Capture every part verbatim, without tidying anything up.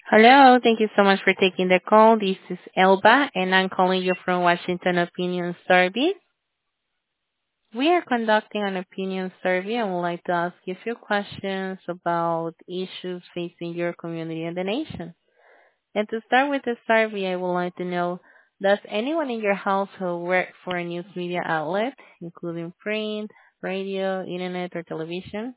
Hello. Thank you so much for taking the call. This is Elba, and I'm calling you from Washington Opinion Survey. We are conducting an opinion survey and would like to ask you a few questions about issues facing your community and the nation. And to start with the survey, I would like to know, does anyone in your household work for a news media outlet, including print, radio, internet, or television?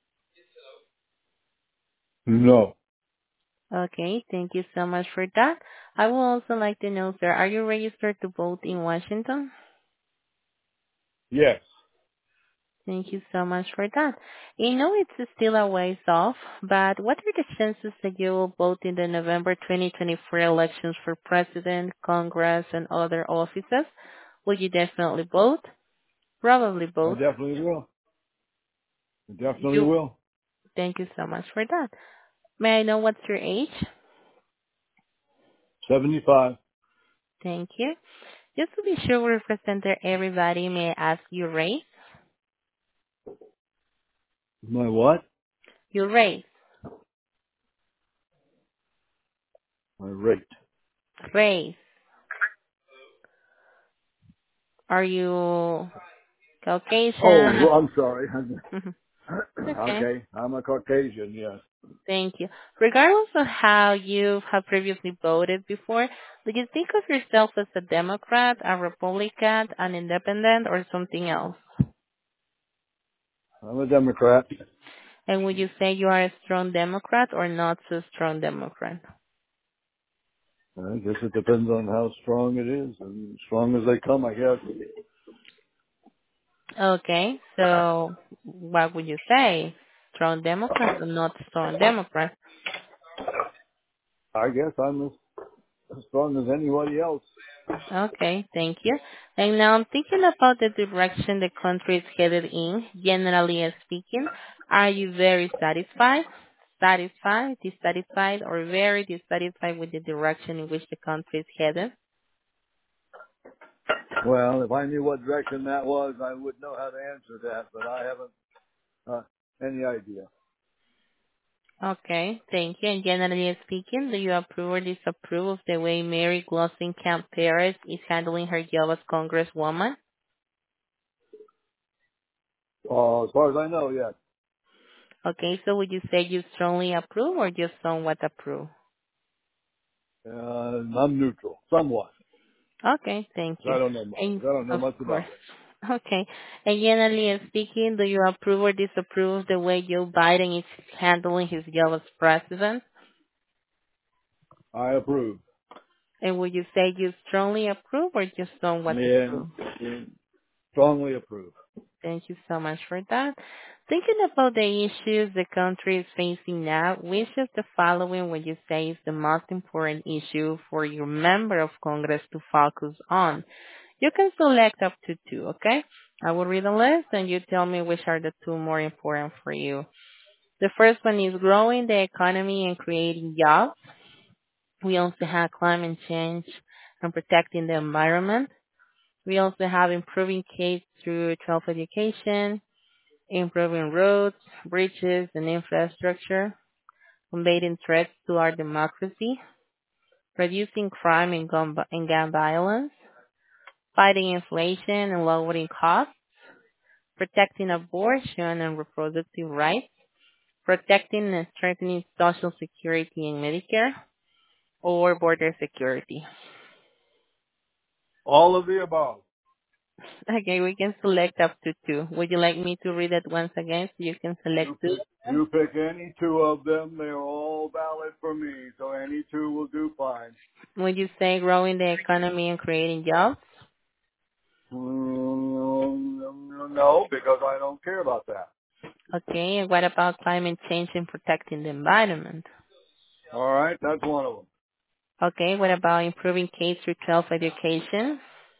No. Okay, thank you so much for that. I would also like to know, sir, are you registered to vote in Washington? Yes. Thank you so much for that. You know it's still a ways off, but what are the chances that you will vote in the November twenty twenty-four elections for president, Congress, and other offices? Will you definitely vote? Probably I both. definitely will. I definitely You. will. Thank you so much for that. May I know what's your age? seventy-five. Thank you. Just to be sure we represent everybody, may I ask your race? My what? Your race. My rate. Race. Are you Oh, Caucasian? well, I'm sorry. Okay. Okay. I'm a Caucasian, yes. Thank you. Regardless of how you have previously voted before, do you think of yourself as a Democrat, a Republican, an independent, or something else? I'm a Democrat. And would you say you are a strong Democrat or not so strong Democrat? I guess it depends on how strong it is, and as strong as they come, I guess. Okay, so what would you say? Strong Democrat or not strong Democrat? I guess I'm as, as strong as anybody else. Okay, thank you. And now I'm thinking about the direction the country is headed in, generally speaking. Are you very satisfied, satisfied, dissatisfied, or very dissatisfied with the direction in which the country is headed? Well, if I knew what direction that was, I would know how to answer that, but I haven't uh, any idea. Okay, thank you. And generally speaking, do you approve or disapprove of the way Mary Glassenkamp Perez is handling her job as Congresswoman? Uh, as far as I know, yes. Okay, so would you say you strongly approve or just somewhat approve? Uh, I'm neutral, somewhat. Okay, thank I you. don't know much. And I don't know of much course. about it. Okay. And generally speaking, do you approve or disapprove of the way Joe Biden is handling his job as president? I approve. And would you say you strongly approve or just somewhat And, approve? and strongly approve. Thank you so much for that. Thinking about the issues the country is facing now, which of the following would you say is the most important issue for your member of Congress to focus on? You can select up to two, okay? I will read a list and you tell me which are the two more important for you. The first one is growing the economy and creating jobs. We also have climate change and protecting the environment. We also have improving kids through twelve education, improving roads, bridges, and infrastructure, combating threats to our democracy, reducing crime and gun, and gun violence, fighting inflation and lowering costs, protecting abortion and reproductive rights, protecting and strengthening Social Security and Medicare, or border security. All of the above. Okay, we can select up to two. Would you like me to read it once again so you can select You two? pick, you pick any two of them. They're all valid for me, so any two will do fine. Would you say growing the economy and creating jobs? Mm, no, because I don't care about that. Okay, and what about climate change and protecting the environment? All right, that's one of them. Okay, what about improving K through twelve education?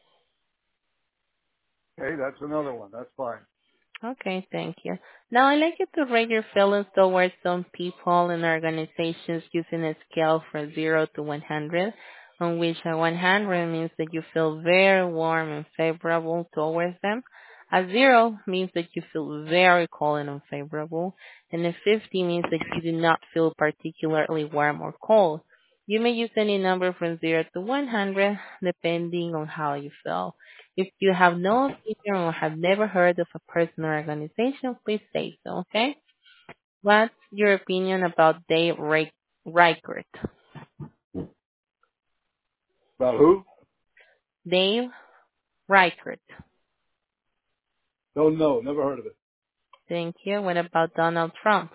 Okay, that's another one. That's fine. Okay, thank you. Now, I'd like you to rate your feelings towards some people and organizations using a scale from zero to one hundred, on which a one hundred means that you feel very warm and favorable towards them. A zero means that you feel very cold and unfavorable, and a fifty means that you do not feel particularly warm or cold. You may use any number from zero to one hundred depending on how you feel. If you have no opinion or have never heard of a person or organization, please say so, okay? What's your opinion about Dave Rai- Reichert? About who? Dave Reichert. Don't know. Never heard of it. Thank you. What about Donald Trump?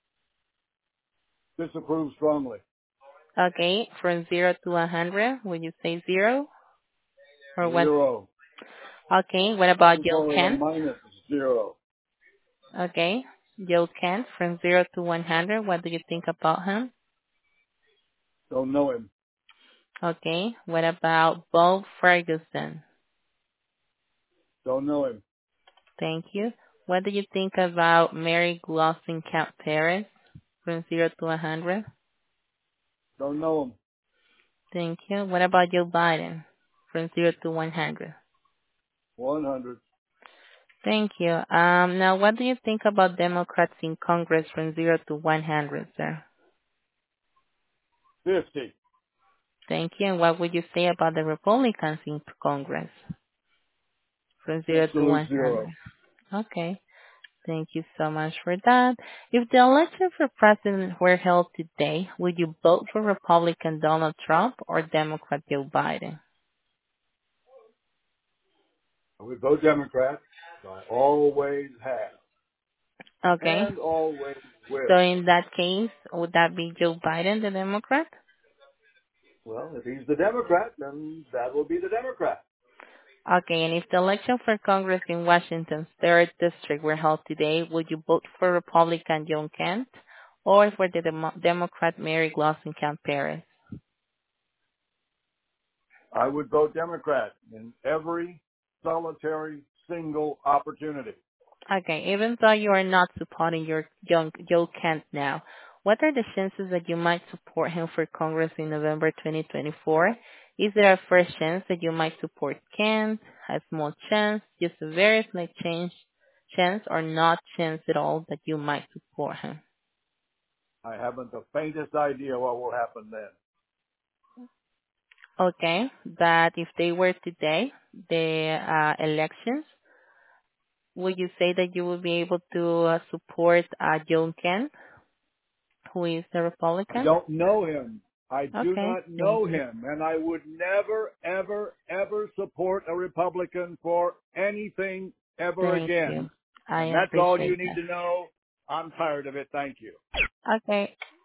Disapprove strongly. Okay, from zero to one hundred, would you say zero? Or what? Zero. Okay, what I about can Joe call it a Kent? minus zero. Okay, Joe Kent, from zero to one hundred, what do you think about him? Don't know him. Okay, what about Bob Ferguson? Don't know him. Thank you. What do you think about Mary Wollstonecraft Perez, from zero to one hundred? Don't know him. Thank you. What about Joe Biden, from zero to one hundred? one hundred. Thank you. Um, now, what do you think about Democrats in Congress from zero to one hundred, sir? fifty. Thank you. And what would you say about the Republicans in Congress from zero to Absolute one hundred? zero. Okay. Thank you so much for that. If the election for president were held today, would you vote for Republican Donald Trump or Democrat Joe Biden? I would vote Democrat. I always have. Okay. And always So will. in that case, would that be Joe Biden, the Democrat? Well, if he's the Democrat, then that will be the Democrat. Okay, and if the election for Congress in Washington's third district were held today, would you vote for Republican John Kent or for the Demo- Democrat Mary Wollstonecraft Perez? I would vote Democrat in every solitary single opportunity. Okay, even though you are not supporting your young Joe Kent now, what are the chances that you might support him for Congress in November twenty twenty-four? Is there a first chance that you might support Kent, a small chance, just a very slight chance, chance, or not chance at all that you might support him? I haven't the faintest idea what will happen then. Okay, but if they were today, the uh, elections, would you say that you would be able to uh, support uh, John Kent, who is a I Republican? don't know him. I do Okay, not thank know you. him, and I would never, ever, ever support a Republican for anything ever Thank again. you. I And that's all you appreciate need to that. know. I'm tired of it. Thank you. Okay.